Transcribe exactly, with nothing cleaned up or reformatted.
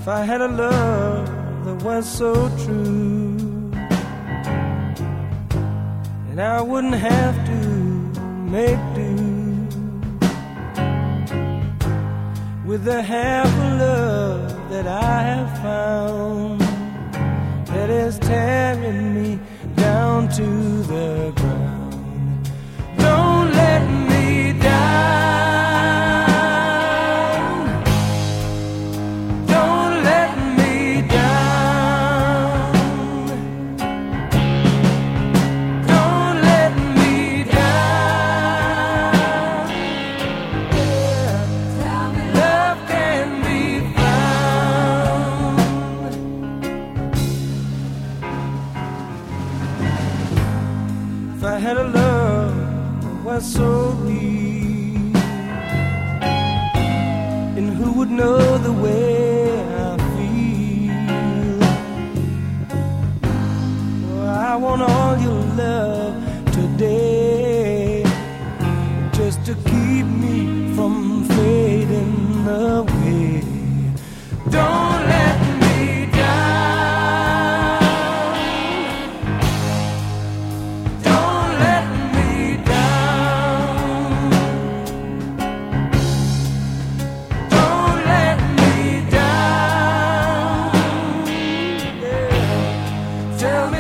If I had a love that was so true, and I wouldn't have to make do with the half of love that I have found, that is tearing me down to the ground. Don't let me down. If I had a love that was so real, and who would know the way I feel? Oh, I want all your love today, just to keep me from fading away. Don't let me down. Tell me